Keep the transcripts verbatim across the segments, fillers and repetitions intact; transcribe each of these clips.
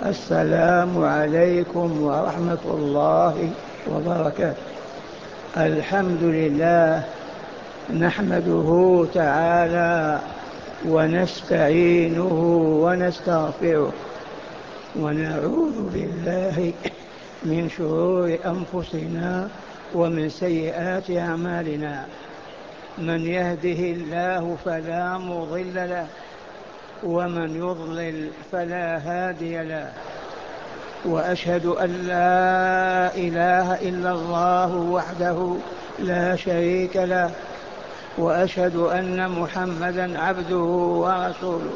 السلام عليكم ورحمة الله وبركاته. الحمد لله نحمده تعالى ونستعينه ونستغفره ونعوذ بالله من شرور أنفسنا ومن سيئات أعمالنا. من يهده الله فلا مضل له ومن يضلل فلا هادي له، وأشهد أن لا إله إلا الله وحده لا شريك له، وأشهد أن محمدا عبده ورسوله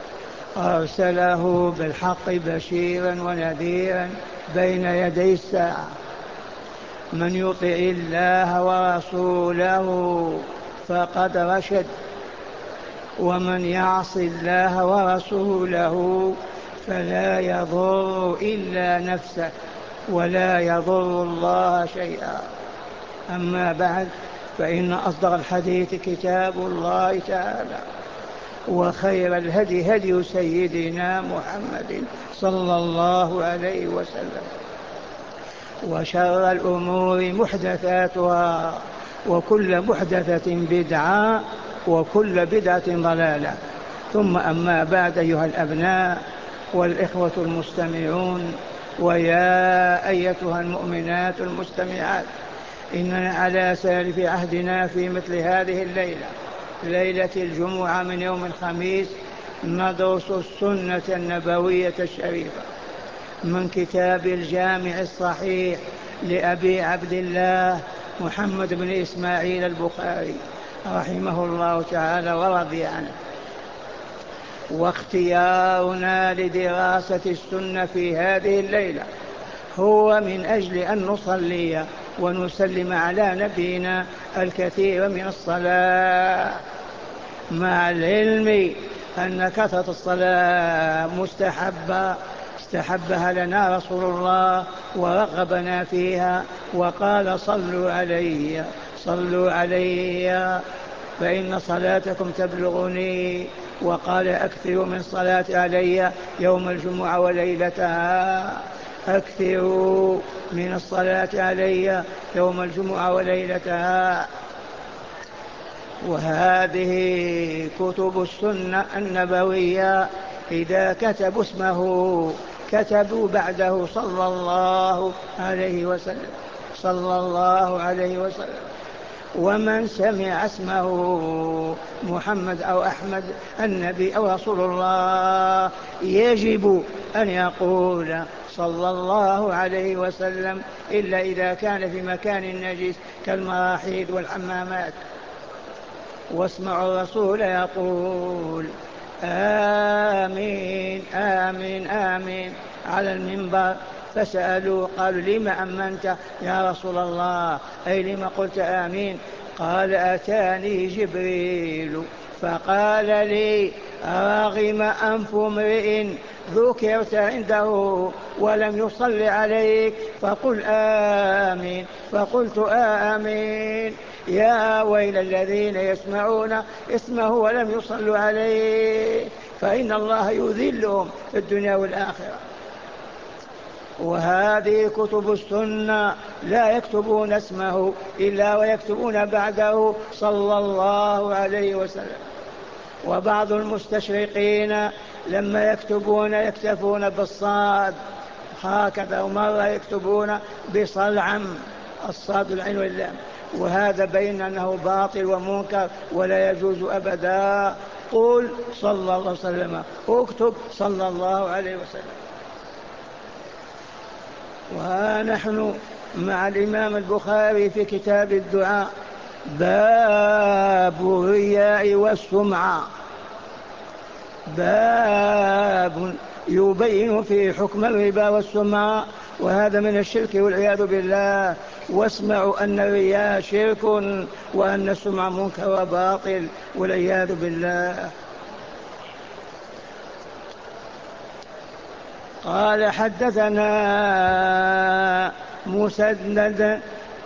أرسله بالحق بشيرا ونذيرا بين يدي الساعة. من يطع الله ورسوله فقد رشد، ومن يعص الله ورسوله فلا يضر إلا نفسه ولا يضر الله شيئا. أما بعد، فإن أصدق الحديث كتاب الله تعالى، وخير الهدي هدي سيدنا محمد صلى الله عليه وسلم، وشر الأمور محدثاتها، وكل محدثة بدعة، وكل بدعة ضلالة. ثم أما بعد، أيها الأبناء والإخوة المستمعون، ويا أيتها المؤمنات المستمعات، إننا على سالف عهدنا في مثل هذه الليلة، ليلة الجمعة من يوم الخميس، ندرس السنة النبوية الشريفة من كتاب الجامع الصحيح لأبي عبد الله محمد بن إسماعيل البخاري رحمه الله تعالى ورضي عنه. واختيارنا لدراسة السنة في هذه الليلة هو من أجل أن نصلي ونسلم على نبينا الكثير من الصلاة، مع العلم أن كثرة الصلاة مستحبة استحبها لنا رسول الله ورغبنا فيها، وقال: صلوا علي صلوا علي فإن صلاتكم تبلغني. وقال: أكثروا من صلاة علي يوم الجمعة وليلتها، أكثروا من الصلاة علي يوم الجمعة وليلتها. وهذه كتب السنة النبوية إذا كتبوا اسمه كتبوا بعده صلى الله عليه وسلم صلى الله عليه وسلم. ومن سمع اسمه محمد أو أحمد النبي أو رسول الله يجب أن يقول صلى الله عليه وسلم، إلا إذا كان في مكان نجس كالمراحيض والحمامات. واسمعوا الرسول يقول: آمين آمين آمين على المنبر. فسألوا قالوا: لم أمنت يا رسول الله؟ أي لم قلت آمين؟ قال: أتاني جبريل فقال لي: رغم أنف امرئ ذكرت عنده ولم يصل عليك فقل آمين. فقلت آمين. يا ويل الذين يسمعون اسمه ولم يصلوا عليه، فإن الله يذلهم في الدنيا والآخرة. وهذه كتب السنة لا يكتبون اسمه إلا ويكتبون بعده صلى الله عليه وسلم. وبعض المستشرقين لما يكتبون يكتفون بالصاد هكذا، ومرة يكتبون بصلعم، الصاد العين واللام، وهذا بين أنه باطل ومنكر ولا يجوز أبدا. قل صلى الله عليه وسلم، اكتب صلى الله عليه وسلم. ونحن مع الإمام البخاري في كتاب الدعاء، باب الرياء والسمعة، باب يبين في حكم الربا والسمعة، وهذا من الشرك والعياذ بالله. واسمعوا أن الرياء شرك وأن السمعة منكر وباطل والعياذ بالله. قال: حدثنا مسدد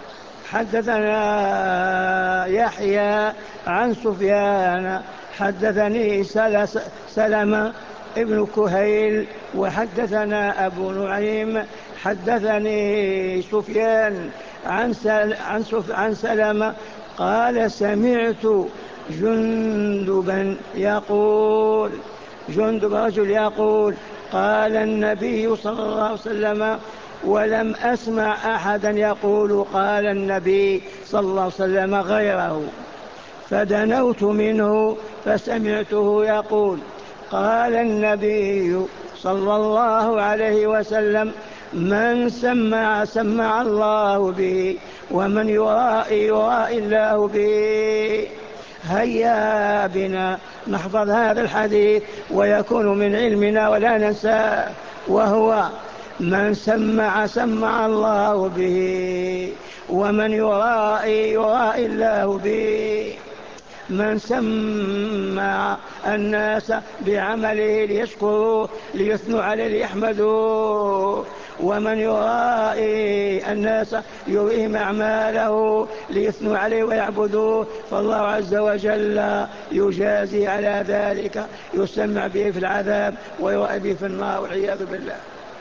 حدثنا يحيى عن سفيان حدثني سلمة ابن كهيل وحدثنا أبو نعيم حدثني سفيان عن, سل عن, سف عن سلمة قال سمعت جندبا يقول جندب رجل يقول قال النبي صلى الله عليه وسلم ولم أسمع أحدا يقول قال النبي صلى الله عليه وسلم غيره، فدنوت منه فسمعته يقول قال النبي صلى الله عليه وسلم من سمع سمع الله به ومن يرائي يرائي الله به. هيا بنا نحفظ هذا الحديث ويكون من علمنا ولا ننساه، وهو من سمع سمع الله به ومن يرائي يرائي الله به. من سمع الناس بعمله ليشكروه ليثنوا عليه ليحمدوه، ومن يرائي الناس يريهم أعماله ليثنوا عليه ويعبدوه، فالله عز وجل يجازي على ذلك، يسمع به في العذاب ويرائي به في النار والعياذ بالله.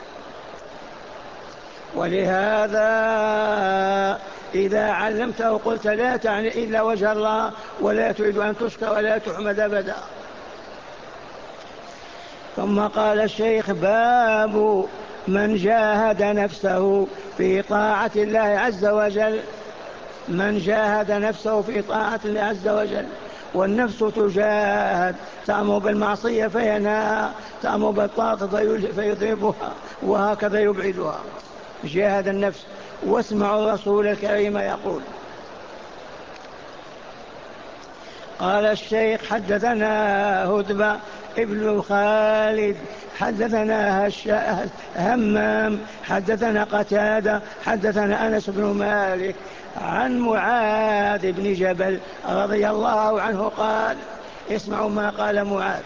ولهذا إذا علمته قلت لا تعني إلا وجه الله ولا تريد أن تشكر ولا تحمد أبدا. ثم قال الشيخ باب من جاهد نفسه في طاعة الله عز وجل. من جاهد نفسه في طاعة الله عز وجل، والنفس تجاهد، تأمر بالمعصية فينهاها، تأمر بالطاعة فيضربها، وهكذا يبعدها. جاهد النفس. واسمعوا الرسول الكريم يقول. قال الشيخ حدثنا هدبة ابن خالد حدثنا همام حدثنا قتادة حدثنا أنس بن مالك عن معاذ بن جبل رضي الله عنه قال، اسمعوا ما قال معاذ،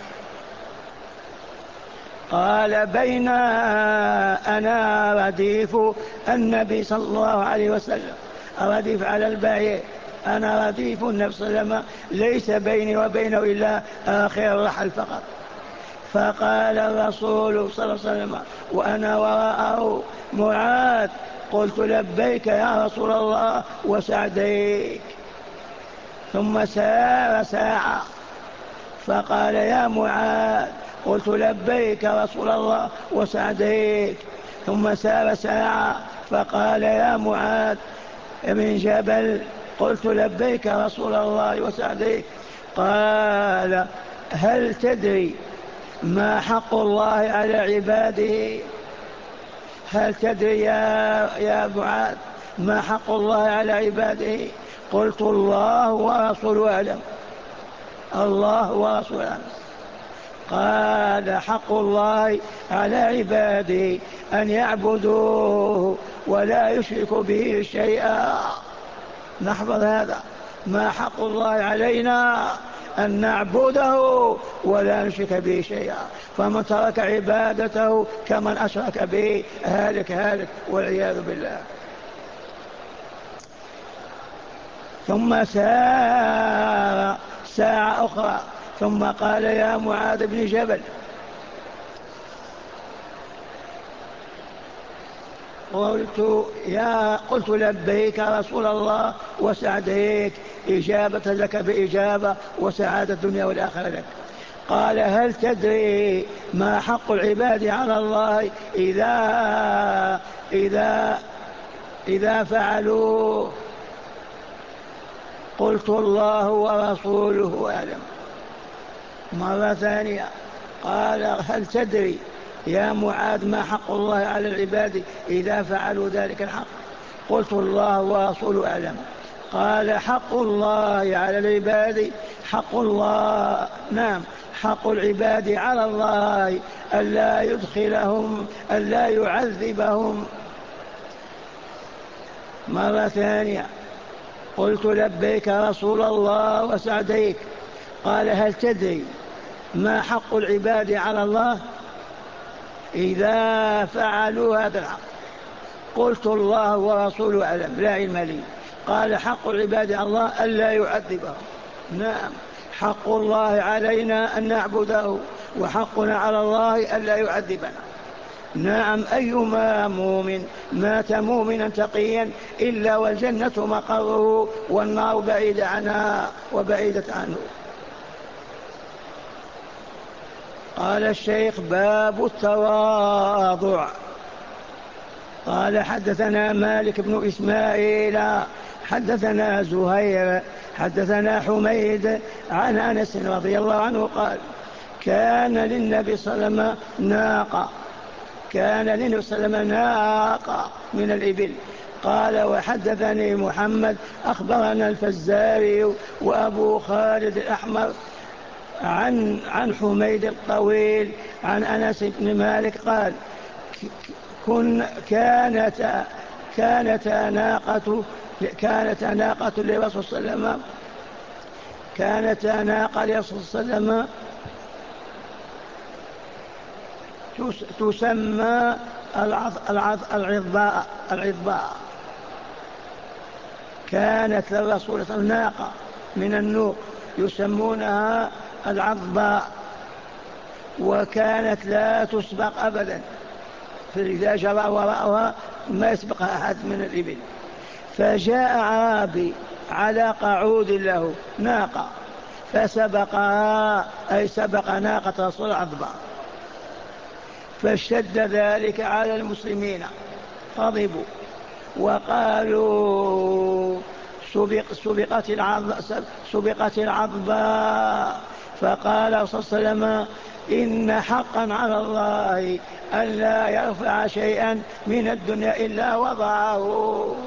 قال بين أنا رديف النبي صلى الله عليه وسلم، رديف على البعير، أنا رديف النبي صلى الله عليه وسلم، ليس بيني وبينه إلا آخر الرحل فقط. فقال الرسول صلى الله عليه وسلم وأنا وراءه معاذ، قلت لبيك يا رسول الله وسعديك. ثم سار ساعة فقال يا معاذ، قلت لبيك رسول الله وسعديك. ثم سار ساعة فقال يا معاذ بن جبل، قلت لبيك رسول الله وسعديك. قال هل تدري ما حق الله على عباده؟ هل تدري يا, يا معاذ ما حق الله على عباده؟ قلت الله ورسوله أعلم. الله ورسوله أعلم. قال حق الله على عباده أن يعبدوه ولا يشركوا به شيئا. نحفظ هذا، ما حق الله علينا أن نعبده ولا نشرك به شيئا، فمن ترك عبادته كمن أشرك به هالك هالك والعياذ بالله. ثم سار ساعة أخرى ثم قال يا معاذ بن جبل، قلت يا قلت لبيك رسول الله وسعديك، إجابة لك بإجابة وسعادة الدنيا والآخرة لك. قال هل تدري ما حق العباد على الله إذا إذا إذا فعلوا؟ قلت الله ورسوله أعلم. مرة ثانية قال هل تدري يا معاذ ما حق الله على العباد إذا فعلوا ذلك الحق؟ قلت الله ورسوله أعلم. قال حق الله على العباد، حق الله نعم حق العباد على الله ألا يدخلهم ألا يعذبهم. مرة ثانية قلت لبيك رسول الله وسعديك. قال هل تدري ما حق العباد على الله إذا فعلوا هذا الحق؟ قلت الله ورسوله أعلم، لا علم لي. قال حق العباد على الله ألا يعذبهم. نعم حق الله علينا أن نعبده، وحقنا على الله ألا يعذبنا. نعم، أيما مؤمن مات مؤمنا تقيا إلا والجنة مقره والنار بعيدة عنها وبعيدة عنه. قال الشيخ: باب التواضع. قال: حدثنا مالك بن إسماعيل حدثنا زهير حدثنا حميد عن أنس رضي الله عنه قال: كان للنبي صلى الله عليه وسلم ناقة كان للنبي صلى الله عليه وسلم ناقة من الإبل. قال: وحدثني محمد أخبرنا الفزاري وأبو خالد الأحمر عن عن حميد الطويل عن أنس بن مالك قال: كن كانت كانت ناقة كانت ناقة لرسول صلى الله عليه وسلم كانت ناقة لرسول صلى الله عليه وسلم تسمى العضباء العضباء كانت للرسول صلى الله عليه وسلم ناقة من النوق يسمونها العضباء، وكانت لا تسبق أبدا، فإذا جرى وراءها ما يسبقها أحد من الإبل. فجاء عربي على قعود له ناقة فسبقها، أي سبق ناقة رسول العضباء، فاشتد ذلك على المسلمين، غضبوا وقالوا: سبق سبقت العضباء سبقت العضباء. فقال صلى الله عليه وسلم: إن حقا على الله ألا يرفع شيئا من الدنيا إلا وضعه.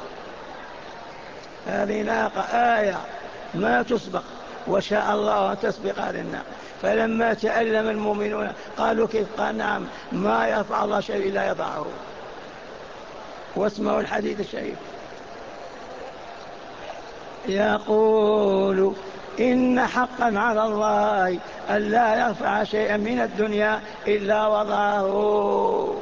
هذه ناقة آية ما تسبق، وشاء الله أن تسبق هذه الناقة. فلما تألم المؤمنون قالوا: كيف؟ قال: نعم، ما يرفع الله شيء إلا يضعه. واسمعوا الحديث الشريف، يقول: إن حقا على الله ألا يرفع شيئا من الدنيا إلا وضعه.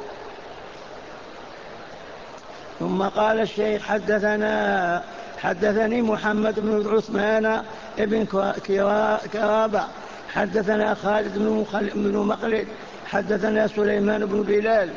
ثم قال الشيخ: حدثنا حدثني محمد بن عثمان بن كرابة حدثنا خالد بن مخلد حدثنا سليمان بن بلال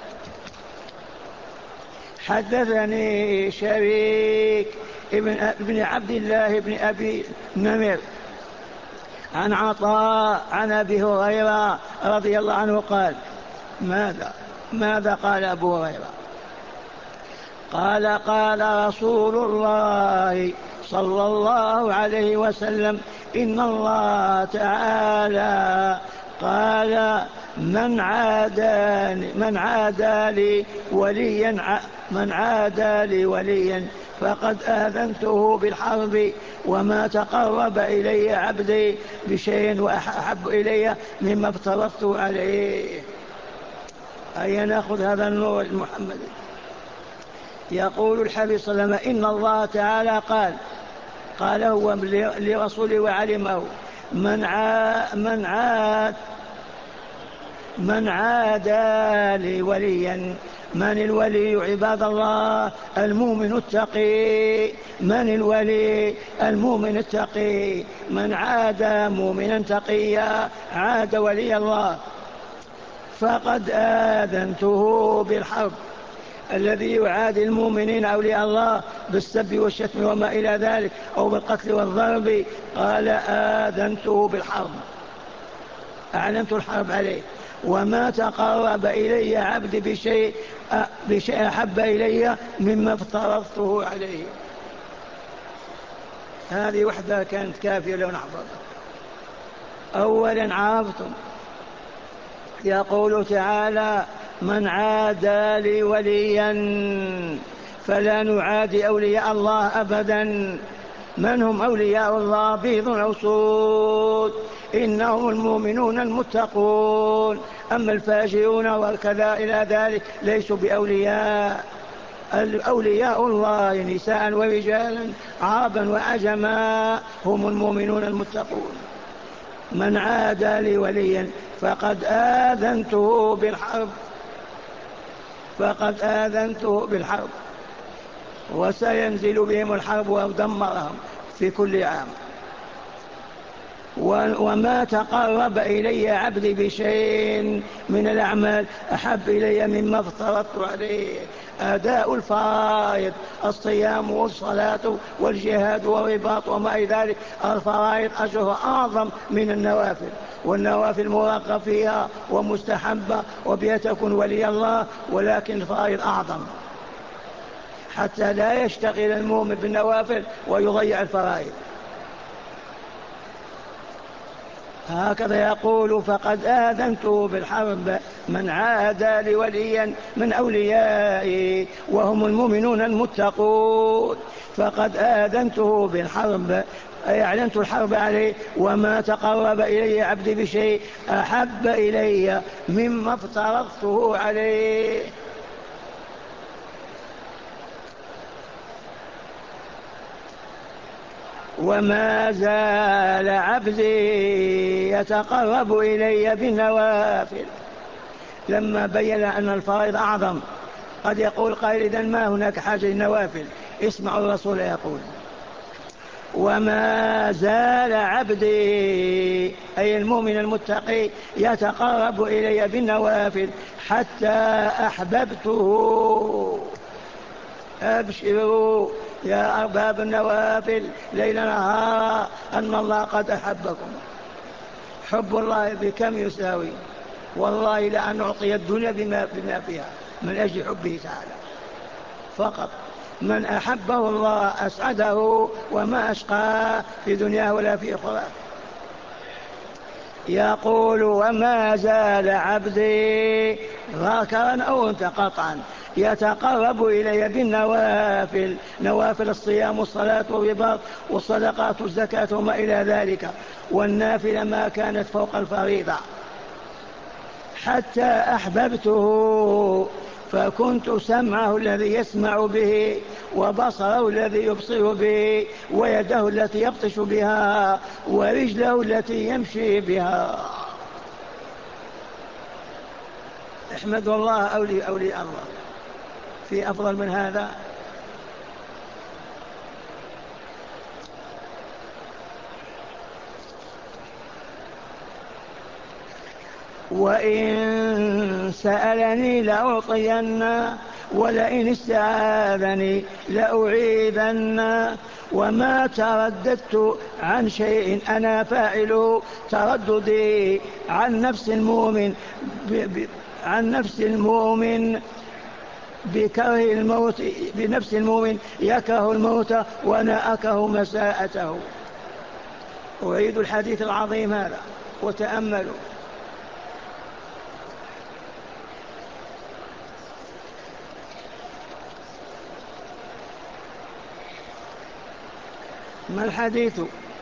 حدثني شريك ابن عبد الله بن أبي نمر عن عطاء عن أبي هريرة رضي الله عنه قال: ماذا ماذا قال أبو هريرة؟ قال: قال رسول الله صلى الله عليه وسلم: إن الله تعالى قال: من عادى من عادى لي وليا من عادى لي وليا فقد آذنته بالحرب، وما تقرب إلي عبدي بشيء وأحب إلي مما افترضت عليه. أي نأخذ هذا النور المحمدي. يقول الحبيب صلى الله عليه وسلم: إن الله تعالى قال قال هو لرسوله وعلمه: من عاد من عاد من عادى لي وليا. من الولي عباد الله؟ المؤمن التقي. من الولي؟ المؤمن التقي. من عادى مؤمنا تقيا عاد ولي الله، فقد آذنته بالحرب. الذي يعادي المؤمنين أولياء الله بالسب والشتم وما إلى ذلك أو بالقتل والضرب، قال: آذنته بالحرب، أعلنت الحرب عليه. وما تقرب إلي عبد بشيء بشيء أحب إلي مما افترضته عليه. هذه وحدة كانت كافية لو نحفظها. أولا عرفتم يقول تعالى: من عادى لي وليا، فلا نعادي أولياء الله أبدا. من هم أولياء الله؟ بيض أو سود، إنهم المؤمنون المتقون. أما الفاجرون وكذا إلى ذلك ليسوا بأولياء. أولياء الله نساء ورجالا عربا وعجما هم المؤمنون المتقون. من عادى لي وليا فقد آذنته بالحرب فقد آذنته بالحرب وسينزل بهم الحرب ودمرهم في كل عام. وما تقرب إلي عبدي بشيء من الأعمال أحب إلي مما افترضت عليه. أداء الفرائض، الصيام والصلاة والجهاد والرباط وما إلى ذلك، الفرائض أجرها أعظم من النوافل، والنوافل مرغب فيها ومستحبة وبها تكون ولي الله، ولكن الفرائض أعظم، حتى لا يشتغل المؤمن بالنوافل ويضيع الفرائض. هكذا يقول: فقد آذنته بالحرب من عادى لي وليا من أوليائي وهم المؤمنون المتقون. فقد آذنته بالحرب، أي أعلنت الحرب عليه، وما تقرب إلي عبدي بشيء أحب إلي مما افترضته عليه. وما زال عبدي يتقرب إلي بالنوافل. لما بين أن الفرائض أعظم، قد يقول قائل: إذن ما هناك حاجة للنوافل؟ اسمعوا الرسول يقول: وما زال عبدي، أي المؤمن المتقي، يتقرب إلي بالنوافل حتى أحببته. أبشروا يا أرباب النوافل ليل نهارا أن الله قد أحبكم. حب الله بكم يساوي؟ والله لأن أعطي الدنيا بما, بما فيها من أجل حبه تعالى فقط. من أحبه الله أسعده وما أشقاه في دنياه ولا في أخرى. يقول: وما زال عبدي ذاكرا أو أنت قطعا يتقرب إلي بالنوافل، نوافل الصيام والصلاة والرباط والصدقات والزكاة وما إلى ذلك، والنافلة ما كانت فوق الفريضة، حتى أحببته فكنت سمعه الذي يسمع به، وبصره الذي يبصر به، ويده التي يبطش بها، ورجله التي يمشي بها. احمدوا الله أولي أولي الله، في أفضل من هذا؟ وإن سألني لأعطين، ولئن استعاذني لأعيذن. وما ترددت عن شيء أنا فاعله ترددي عن نفس المؤمن ب... ب... عن نفس المؤمن بكره الموت، بنفس المؤمن يكره الموت وأنا أكره مساءته. أعيد الحديث العظيم هذا وتأملوا: ما الحديث؟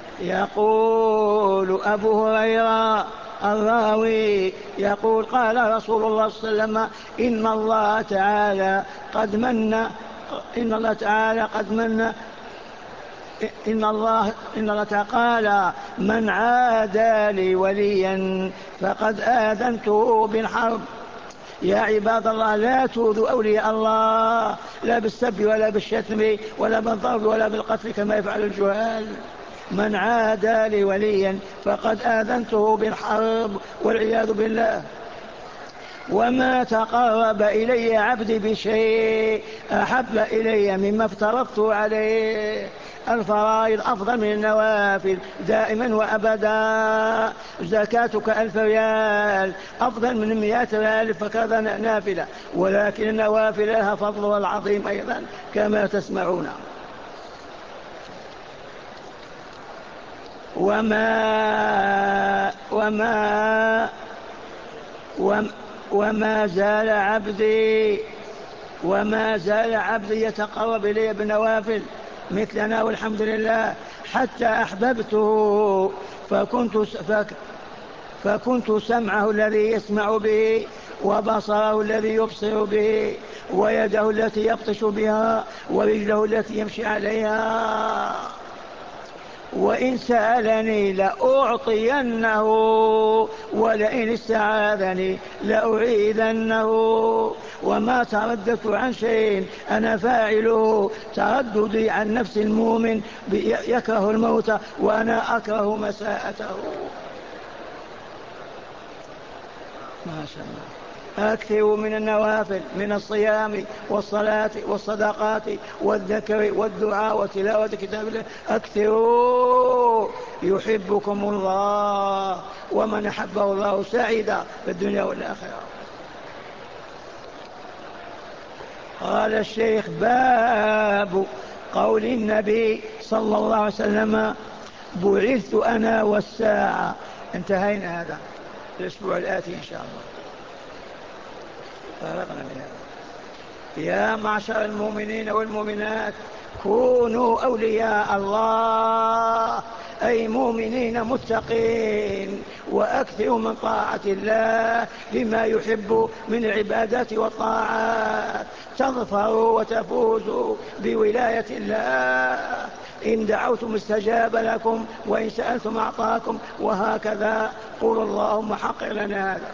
يقول أبو هريرة الراوي يقول: قال رسول الله صلى الله عليه وسلم: إن الله تعالى قد من إن الله تعالى قد من إن الله إن الله تعالى قال: من عادى لي وليا فقد آذنته بالحرب. يا عباد الله، لا تؤذوا أولياء الله، لا بالسب ولا بالشتم ولا بالضرب ولا بالقتل كما يفعل الجهال. من عادى لي وليا فقد آذنته بالحرب والعياذ بالله. وما تقرب إلي عبدي بشيء أحب إلي مما افترضت عليه. الفرائض أفضل من النوافل دائما وأبدا. زكاتك ألف ريال أفضل من مئة ريال فكذا نافلة، ولكن النوافل لها فضلها العظيم أيضا كما تسمعون. وما وما وما وما زال عبدي وما زال عبدي يتقرب إلي بالنوافل مثلنا والحمد لله حتى أحببته فكنت, فكنت سمعه الذي يسمع به، وبصره الذي يبصر به، ويده التي يبطش بها، ورجله التي يمشي عليها. وإن سألني لأعطينه ولئن استعاذني لأعيذنه. وما ترددت عن شيء أنا فاعله ترددي عن نفس المؤمن يكره الموت وأنا أكره مساءته. ما شاء الله. أكثروا من النوافل من الصيام والصلاة والصدقات والذكر والدعاء وتلاوة كتاب الله. أكثروا يحبكم الله، ومن أحبه الله سعيد في الدنيا والآخرة. قال الشيخ: باب قول النبي صلى الله عليه وسلم: بعثت أنا والساعة. انتهينا هذا الأسبوع الآتي إن شاء الله. يا معشر المؤمنين والمؤمنات، كونوا أولياء الله، أي مؤمنين متقين، وأكثروا من طاعة الله بما يحب من العبادات والطاعات، تظفروا وتفوزوا بولاية الله. إن دعوتم استجاب لكم، وإن سألتم أعطاكم، وهكذا. قولوا اللهم حقق لنا هذا.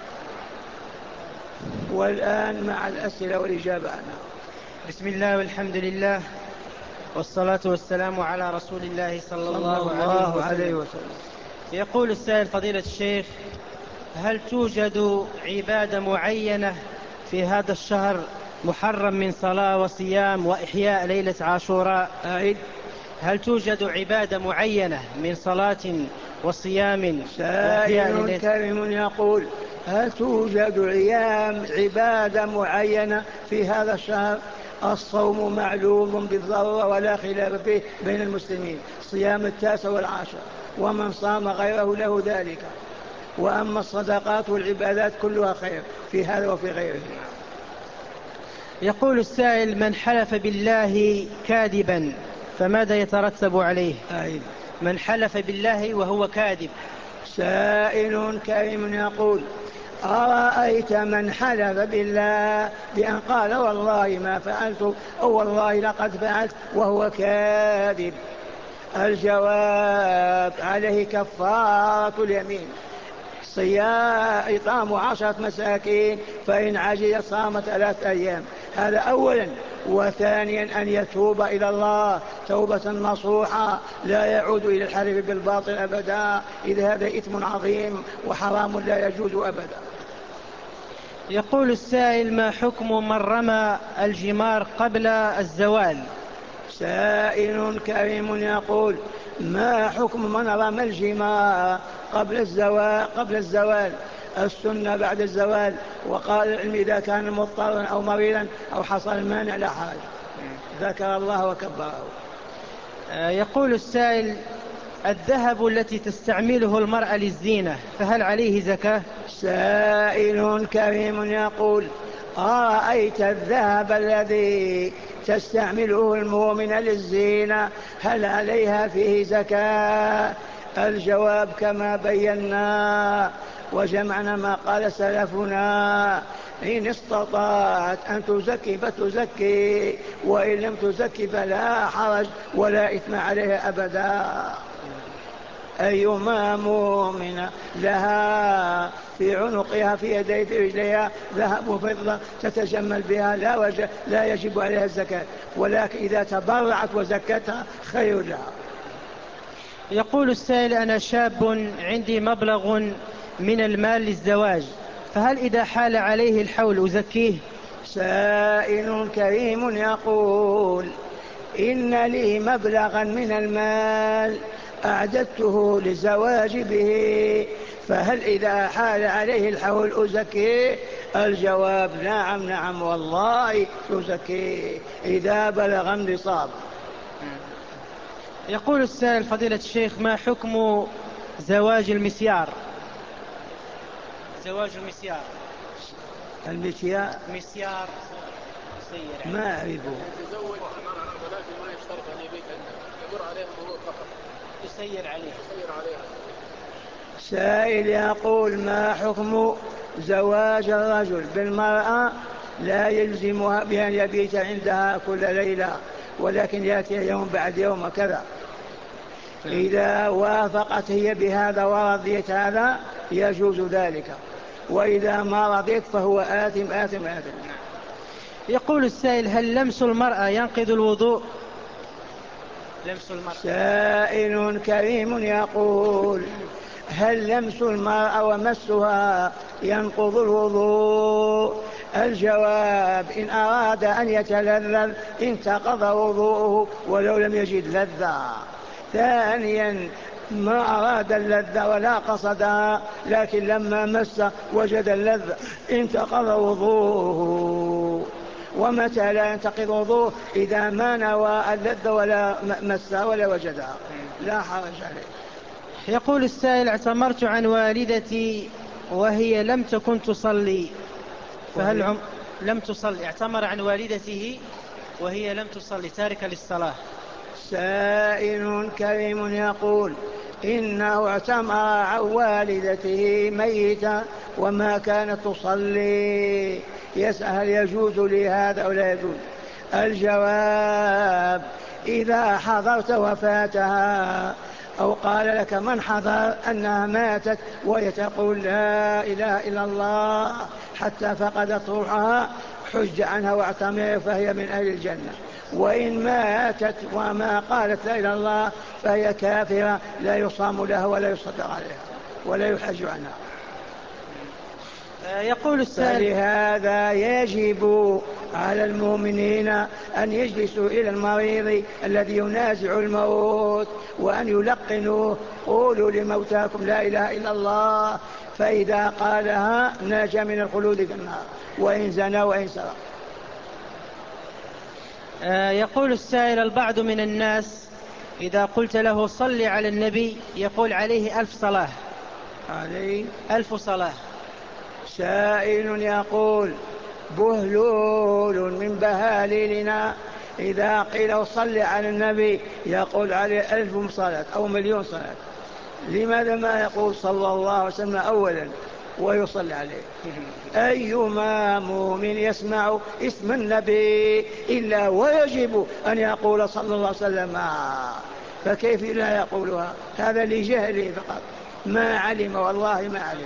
والآن مع الأسئلة والإجابة عنها. بسم الله والحمد لله والصلاة والسلام على رسول الله صلى الله, صلى الله عليه عليه وسلم. وسلم. يقول السائل: فضيلة الشيخ، هل توجد عبادة معينة في هذا الشهر محرم من صلاة وصيام وإحياء ليلة عاشوراء؟ أعيد. هل توجد عبادة معينة من صلاة وصيام وإحياء سائل ليلة؟ كريم يقول: هل توجد عيام عبادة معينة في هذا الشهر؟ الصوم معلوم بالضرورة ولا خلاف فيه بين المسلمين، صيام التاسع والعاشر، ومن صام غيره له ذلك. وأما الصدقات والعبادات كلها خير في هذا وفي غيره. يقول السائل: من حلف بالله كاذبا فماذا يترتب عليه؟ أعيد. من حلف بالله وهو كاذب. سائل كريم يقول: أرأيت من حلف بالله بأن قال والله ما فعلت أو والله لقد فعلت وهو كاذب؟ الجواب: عليه كفارة اليمين، صيام إطعام عشرة مساكين، فإن عجز صام ثلاثة أيام. هذا أولا. وثانيا أن يتوب إلى الله توبة نصوحة، لا يعود إلى الحلف بالباطل أبدا، إذ هذا إثم عظيم وحرام لا يجوز أبدا. يقول السائل: ما حكم من رمى الجمار قبل الزوال؟ سائل كريم يقول: ما حكم من رمى الجمار قبل الزوال؟ قبل الزوال السنة بعد الزوال. وقال العلم: إذا كان مضطرا أو مريضا أو حصل المانع لا حاجة، ذكر الله وكبره. يقول السائل: الذهب التي تستعمله المرأة للزينة فهل عليه زكاة؟ سائل كريم يقول: أرأيت الذهب الذي تستعمله المؤمنة للزينة هل عليها فيه زكاة؟ الجواب كما بينا وجمعنا ما قال سلفنا: إن استطاعت أن تزكي فتزكي، وإن لم تزكي فلا حرج ولا إثم عليها أبدا. أيما مؤمنة لها في عنقها في يديها في رجليها ذهب وفضة تتجمل بها لا, وجه لا يجب عليها الزكاة، ولكن إذا تبرعت وزكتها خير لها. يقول السائل: أنا شاب عندي مبلغ من المال للزواج، فهل إذا حال عليه الحول أزكيه؟ سائل كريم يقول: إن لي مبلغا من المال أعددته للزواج به، فهل إذا حال عليه الحول أزكيه؟ الجواب: نعم نعم والله تزكيه إذا بلغ النصاب. يقول السائل: فضيلة الشيخ، ما حكم زواج المسيار؟ زواج المسيار. المسيار مسيار سير ما أعرفه. يتزوج المرأة ولكن ما يشترط أن يبيت عندها، يمر عليها المرور فقط، يسير عليها. يسير عليها. سائل يقول: ما حكم زواج الرجل بالمرأة لا يلزمها بأن يبيت عندها كل ليلة، ولكن يأتي يوم بعد يوم كذا؟ إذا وافقت هي بهذا ورضيت هذا يجوز ذلك، وإذا ما رضيت فهو آثم آثم آثم. يقول السائل: هل لمس المرأة ينقض الوضوء؟ لمس المرأة. سائل كريم يقول: هل لمس المرأة ومسها ينقض الوضوء؟ الجواب: إن أراد أن يتلذذ انتقض وضوءه ولو لم يجد لذة. ثانيا: ما أراد اللذة ولا قصدها، لكن لما مس وجد اللذة انتقض وضوءه. ومتى لا ينتقض وضوءه؟ إذا ما نوى اللذة ولا مسها ولا وجدها، لا حرج عليه. يقول السائل: اعتمرت عن والدتي وهي لم تكن تصلي، فهل عم... لم تصلي، اعتمر عن والدته وهي لم تصلي، تاركة للصلاة. سائل كريم يقول: إنه اعتمر عن والدته ميتا وما كانت تصلي، يسأل هل يجوز لهذا أو لا يجوز؟ الجواب: إذا حضرت وفاتها أو قال لك من حضر أنها ماتت وهي تقول لا إله إلا الله حتى فقدت روحها، حج عنها واعتمر فهي من أهل الجنة. وإن ماتت وما قالت لا إله إلا الله فهي كافرة، لا يصام لها ولا يصدق عليها ولا يحج عنها. يقول السائل: فلهذا يجب على المؤمنين أن يجلسوا إلى المريض الذي ينازع الموت وأن يلقنوا: قولوا لموتاكم لا إله إلا الله، فإذا قالها نجا من الخلود في النار وإن زنى وإن سرق. يقول السائل: البعض من الناس إذا قلت له صل على النبي يقول عليه ألف صلاة، عليه ألف صلاة. سائل يقول: بهلول من بهاليلنا إذا قيل صل على النبي يقول عليه ألف صلاة أو مليون صلاة، لماذا ما يقول صلى الله عليه وسلم أولا ويصلي عليه؟ أيما مؤمن يسمع اسم النبي إلا ويجب أن يقول صلى الله عليه وسلم، فكيف لا يقولها؟ هذا لجهله فقط، ما علم، والله ما علم.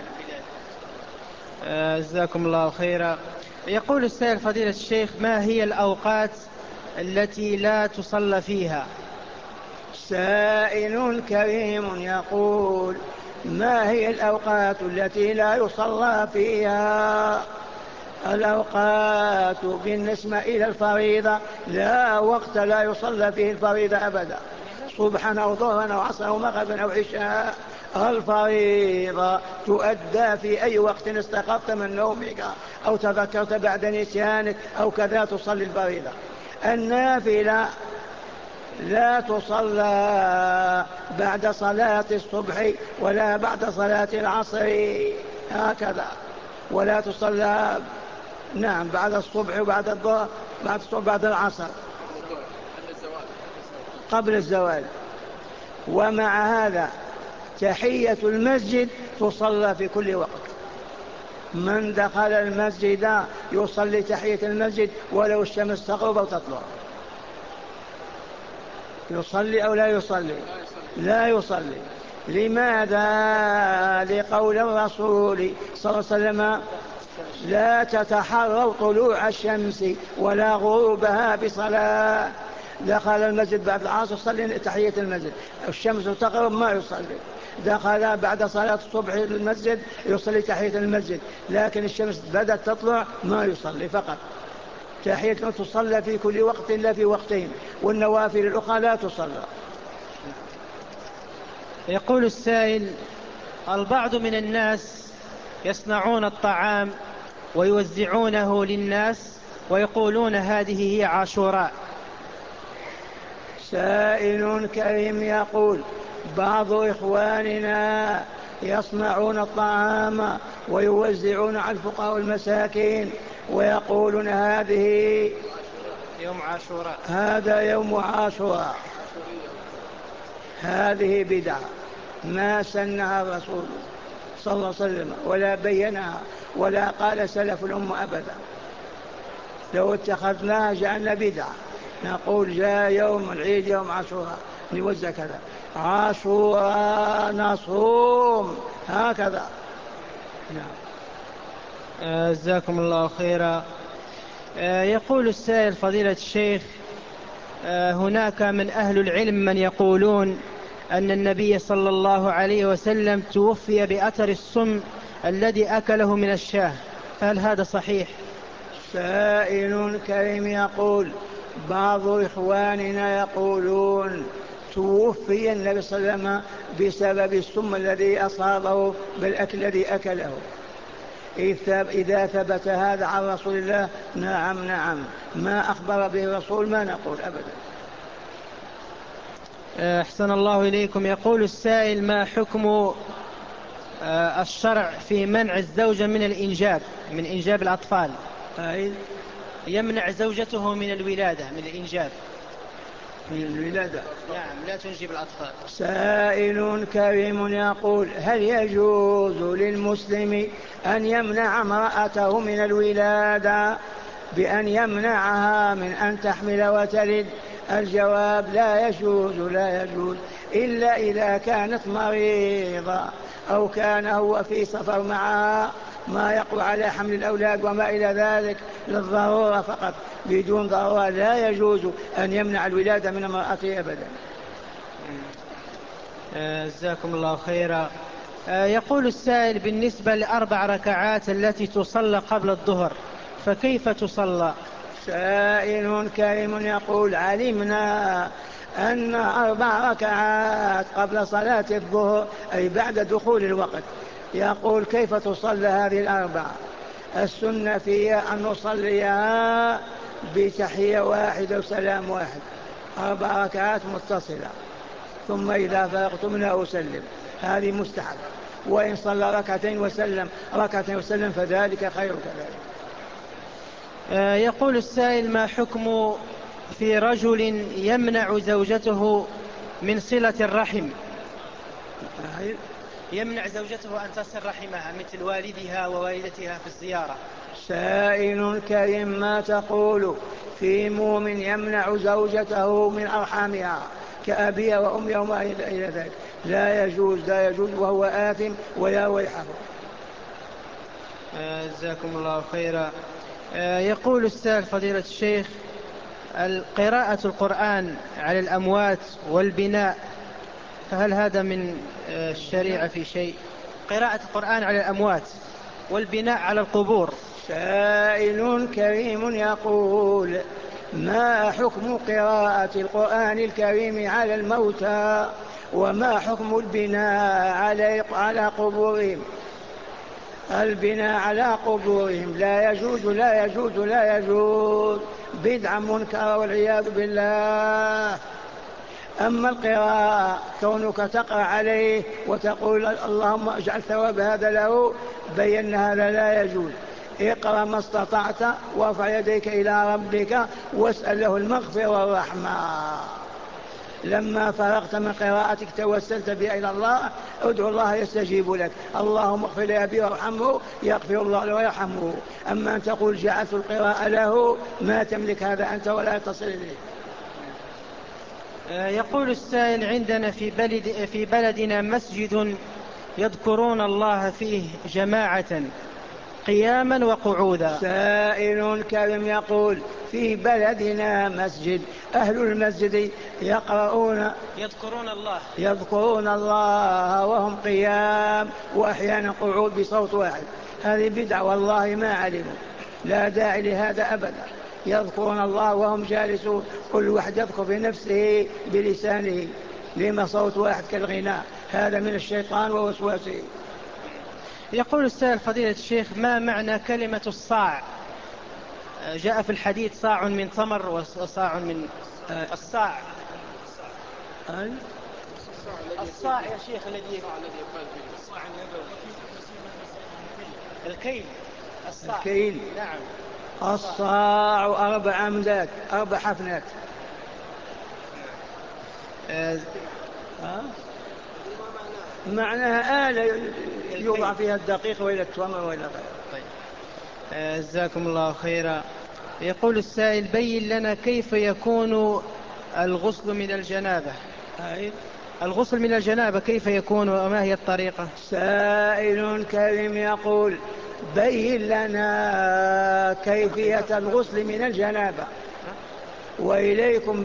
جزاكم الله خيرا. يقول السائل: فضيلة الشيخ، ما هي الأوقات التي لا تصلى فيها؟ سائل كريم يقول: ما هي الأوقات التي لا يصلى فيها؟ الأوقات بالنسبة إلى الفريضة لا وقت لا يصلى فيه الفريضة أبدا، صبحا أو ظهرا أو عصرا أو مغربا أو عشاء. الفريضة تؤدى في أي وقت استيقظت من نومك أو تذكرت بعد نسيانك أو كذا تصلي الفريضة. النافلة لا تصلى بعد صلاة الصبح ولا بعد صلاة العصر هكذا، ولا تصلى نعم بعد الصبح وبعد الظهر، بعد الصبح بعد العصر، قبل الزوال. ومع هذا تحية المسجد تصلى في كل وقت، من دخل المسجد يصلي تحية المسجد ولو الشمس تغرب أو تطلع. يصلي أو لا يصلي؟ لا يصلي. لماذا؟ لقول الرسول صلى الله عليه وسلم: لا تتحروا طلوع الشمس ولا غروبها بصلاة. دخل المسجد بعد العصر صلي تحية المسجد، الشمس تغرب ما يصلي. دخل بعد صلاة الصبح المسجد يصلي تحية المسجد، لكن الشمس بدأت تطلع ما يصلي، فقط تحية تصلى في كل وقت إلا في وقتين، والنوافل الأخرى لا تصلى. يقول السائل: البعض من الناس يصنعون الطعام ويوزعونه للناس ويقولون هذه هي عاشوراء. سائل كريم يقول: بعض إخواننا يصنعون الطعام ويوزعون على الفقراء والمساكين ويقولون هذه يوم عاشوراء، هذا يوم عاشوراء. هذه بدعة ما سنها الرسول صلى الله عليه وسلم ولا بينها ولا قال سلف الأمة أبدا. لو اتخذناها جعلنا بدعة، نقول جاء يوم العيد يوم عاشوراء نوزع كذا. عاشوراء نصوم هكذا. نعم. آه، جزاكم الله خيرا. آه، يقول السائل فضيلة الشيخ: آه، هناك من أهل العلم من يقولون أن النبي صلى الله عليه وسلم توفي بأثر السم الذي أكله من الشاه، فهل هذا صحيح؟ سائل كريم يقول: بعض إخواننا يقولون توفي النبي صلى الله عليه وسلم بسبب السم الذي أصابه بالأكل الذي أكله. إذا ثبت هذا عن رسول الله نعم نعم، ما أخبر به الرسول ما نقول أبدا. أحسن الله إليكم. يقول السائل: ما حكم الشرع في منع الزوجة من الإنجاب من إنجاب الأطفال؟ أي يمنع زوجته من الولادة، من الإنجاب، من الولادة. نعم، لا تنجب الأطفال. سائل كريم يقول: هل يجوز للمسلم أن يمنع امرأته من الولادة بأن يمنعها من أن تحمل وتلد؟ الجواب: لا يجوز لا يجوز إلا إذا كانت مريضة أو كان هو في سفر معها ما يقوى على حمل الأولاد وما إلى ذلك للضرورة فقط، بدون ضرورة لا يجوز أن يمنع الولادة من امرأته أبدا. جزاكم الله خيرا. يقول السائل: بالنسبة لأربع ركعات التي تصلى قبل الظهر فكيف تصلى؟ سائل كريم يقول: علمنا أن أربع ركعات قبل صلاة الظهر أي بعد دخول الوقت. يقول: كيف تصلى هذه الأربع؟ السنة فيها أن نصليها بتحية واحدة وسلام واحد، أربع ركعات متصلة، ثم إذا فرغت منها أسلم، هذه مستحب. وإن صلى ركعتين وسلم ركعتين وسلم فذلك خير كذلك. يقول السائل: ما حكم في رجل يمنع زوجته من صلة الرحم؟ يمنع زوجته أن تصل رحمها مثل والدها ووالدتها في الزيارة. سائل كريم: ما تقول في مؤمن يمنع زوجته من أرحامها كأبيها وأمها وما إلى ذلك؟ لا يجوز لا يجوز وهو آثم ويا ويحه. جزاكم الله خيرا. يقول السائل فضيلة الشيخ: قراءة القرآن على الأموات والبناء فهل هذا من الشريعة في شيء؟ قراءة القرآن على الأموات والبناء على القبور. سائل كريم يقول: ما حكم قراءة القرآن الكريم على الموتى وما حكم البناء على على قبورهم؟ البناء على قبورهم لا يجوز لا يجوز لا يجوز، بدعة منكرة والعياذ بالله. أما القراءة كونك تقرأ عليه وتقول اللهم اجعل ثواب هذا له، بين هذا لا يجوز. اقرأ ما استطعت وارفع يديك إلى ربك واسأل له المغفرة والرحمة. لما فرغت من قراءتك توسلت بها إلى الله، ادعو الله يستجيب لك. اللهم اغفر لأبي وارحمه يغفر الله له ويرحمه. أما أن تقول جعلت القراءة له، ما تملك هذا أنت ولا تصل إليه. يقول السائل: عندنا في بلد في بلدنا مسجد يذكرون الله فيه جماعة قياما وقعودا. سائل كريم يقول: في بلدنا مسجد أهل المسجد يقرؤون يذكرون الله يذكرون الله وهم قيام وأحيانا قعود بصوت واحد. هذه بدعة والله ما علموا، لا داعي لهذا أبدا. يذكرون الله وهم جالسون، كل واحد يذكر بنفسه بلسانه، لما صوت واحد كالغناء؟ هذا من الشيطان ووسواسه. يقول السائل فضيلة الشيخ: ما معنى كلمة الصاع؟ جاء في الحديث صاع من تمر وصاع من الصاع. الصاع يا شيخ الذي الصاع النبوي الكيل. الصاع الكيل نعم. الصاع أربع أمداد أربع حفنات. أه معناها آلة يوضع فيها الدقيق وإلى التمر وإلى غيره. طيب. أه جزاكم الله خيرا. يقول السائل: بين لنا كيف يكون الغسل من الجنابة؟ الغسل من الجنابة كيف يكون وما هي الطريقة؟ سائل كريم يقول بين لنا كيفية الغسل من الجنابة، وإليكم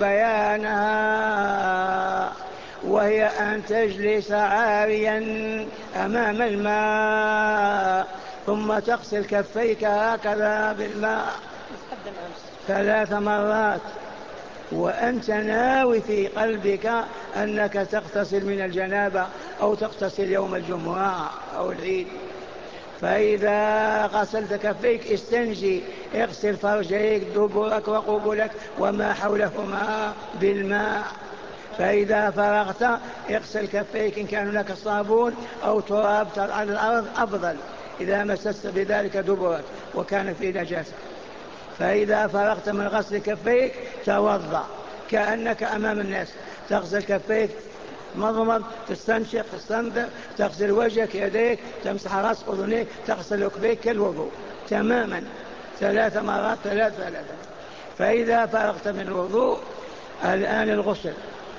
بيانها، وهي أن تجلس عاريا أمام الماء ثم تغسل كفيك هكذا بالماء ثلاث مرات، وأنت ناوي في قلبك أنك تغتسل من الجنابة أو تغتسل يوم الجمعة أو العيد. فإذا غسلت كفيك استنجي، اغسل فرجيك دبرك وقبلك وما حولهما بالماء. فإذا فرغت اغسل كفيك إن كان هناك صابون أو تراب على الأرض أفضل إذا مسست بذلك دبرك وكان في نجاسة. فإذا فرغت من غسل كفيك توضأ كأنك أمام الناس، تغسل كفيك مضمض، تستنشق، تستنثر، تغسل وجهك، يديك، تمسح رأس أذنيك، تغسل ركبيك كالوضوء تماما ثلاث مرات ثلاث ثلاثة. فإذا فرغت من الوضوء الآن الغسل،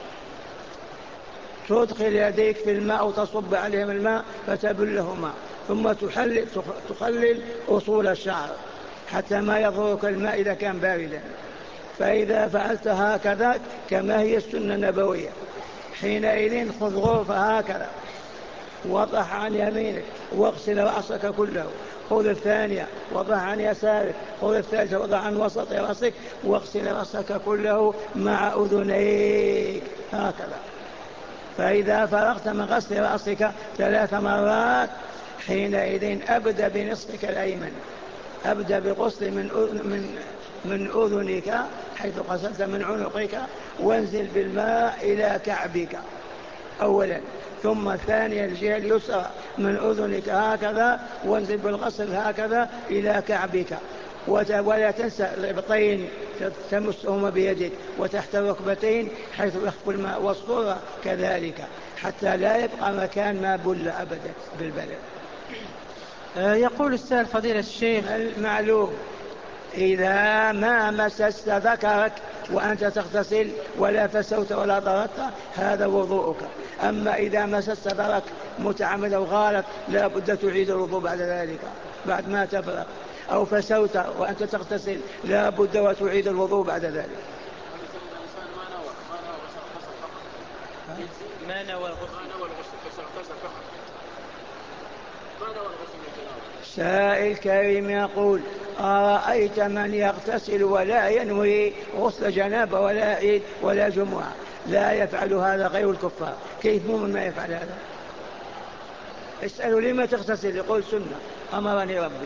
تدخل يديك في الماء وتصب عليهم الماء فتبلهما، ثم تحلل تخلل أصول الشعر حتى ما يضرك الماء إذا كان باردا. فإذا فعلت هكذا كما هي السنة النبوية حينئذ خذ غرفة هكذا وضع عن يمينك واغسل رأسك كله، خذ الثانية وضع عن يسارك، خذ الثالثة وضع عن وسط رأسك واغسل رأسك كله مع أذنيك هكذا. فإذا فرغت من غسل رأسك ثلاث مرات حينئذ أبدأ بنصفك الأيمن، أبدأ بغسل من من من أذنك حيث غسلت من عنقك، وانزل بالماء إلى كعبك أولا، ثم ثانيا الجهة اليسرى من أذنك هكذا، وانزل بالغسل هكذا إلى كعبك، ولا تنسى الإبطين تمسهما بيدك وتحت الركبتين حيث يخف الماء، والصورة كذلك حتى لا يبقى مكان ما بل أبدا بالبلد. يقول السائل فضيلة الشيخ معلوم إذا ما مسست ذكرك وأنت تغتسل ولا فسوت ولا ضغطت هذا وضوءك. أما إذا مسست ذكرك متعمد أو غالط لا بد تعيد الوضوء بعد ذلك بعد ما تفرغ، أو فسوت وأنت تغتسل لا بد وتعيد الوضوء بعد ذلك. ما نوى الغسل سائل كريم يقول أرأيت من يغتسل ولا ينوي غسل جنابة ولا عيد ولا جمعة، لا يفعل هذا غير الكفار، كيف مؤمن ما يفعل هذا؟ اسألوا لما تغتسل يقول سنة أمرني ربي.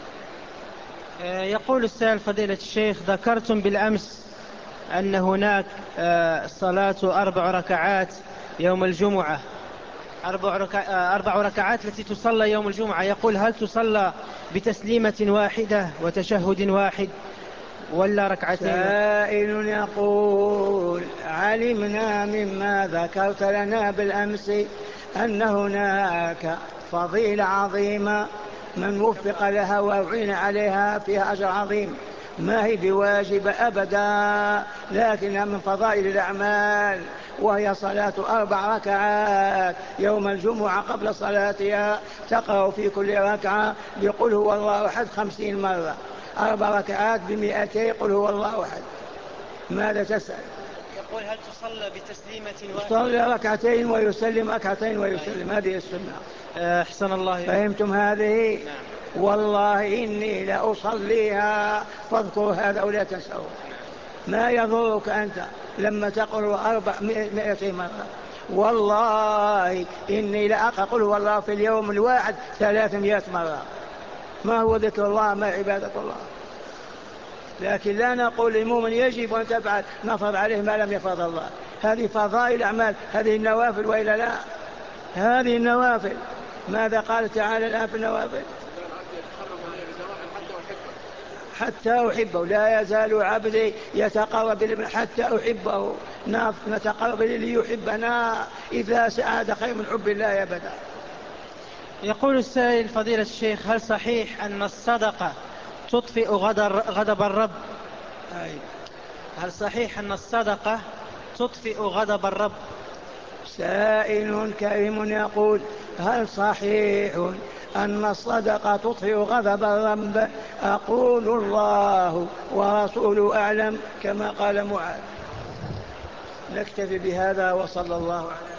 يقول السائل فضيلة الشيخ ذكرتم بالأمس أن هناك صلاة أربع ركعات يوم الجمعة، أربع, ركع... أربع ركعات التي تصلى يوم الجمعة، يقول هل تصلى بتسليمة واحدة وتشهد واحد ولا ركعتين؟ سائل يقول علمنا مما ذكرت لنا بالأمس أن هناك فضيلة عظيمة من وفق لها وأعين عليها فيها أجر عظيم، ما هي بواجب أبدا لكنها من فضائل الأعمال، وهي صلاة أربع ركعات يوم الجمعة قبل صلاتها، تقرأ في كل ركعة بقل هو الله أحد خمسين مرة، أربع ركعات بمئتي قل هو الله أحد. ماذا تسأل؟ يقول هل تصلى بتسليمة واحدة؟ صلى ركعتين ويسلم ركعتين ويسلم، هذه السنة. أحسن الله. فهمتم هذه؟ نعم. والله إني لأصليها فاذكروا هذا ولا تنسوا. ما يضرك أنت لما تقول أربع مئة مرة، والله إني لأقول والله في اليوم الواحد ثلاثمائة مرة. ما هو ذكر الله؟ ما عبادة الله؟ لكن لا نقول للمؤمن يجب أن تفعل، نفرض عليه ما لم يفرض الله. هذه فضائل أعمال، هذه النوافل وإلا لا؟ هذه النوافل. ماذا قال تعالى الآن في النوافل؟ حتى أحبه، لا يزال عبدي يتقرب حتى أحبه، نتقرب ليحبنا، إذا سعاد خير من حب الله أبدا. يقول السائل فضيلة الشيخ هل صحيح أن الصدقة تطفئ غضب الرب؟ أي. هل صحيح أن الصدقة تطفئ غضب الرب؟ سائل كريم يقول: هل صحيح أن الصدقة تطفئ غضب الرب؟ أقول: الله ورسوله أعلم، كما قال معاذ. نكتفي بهذا، وصلى الله عليه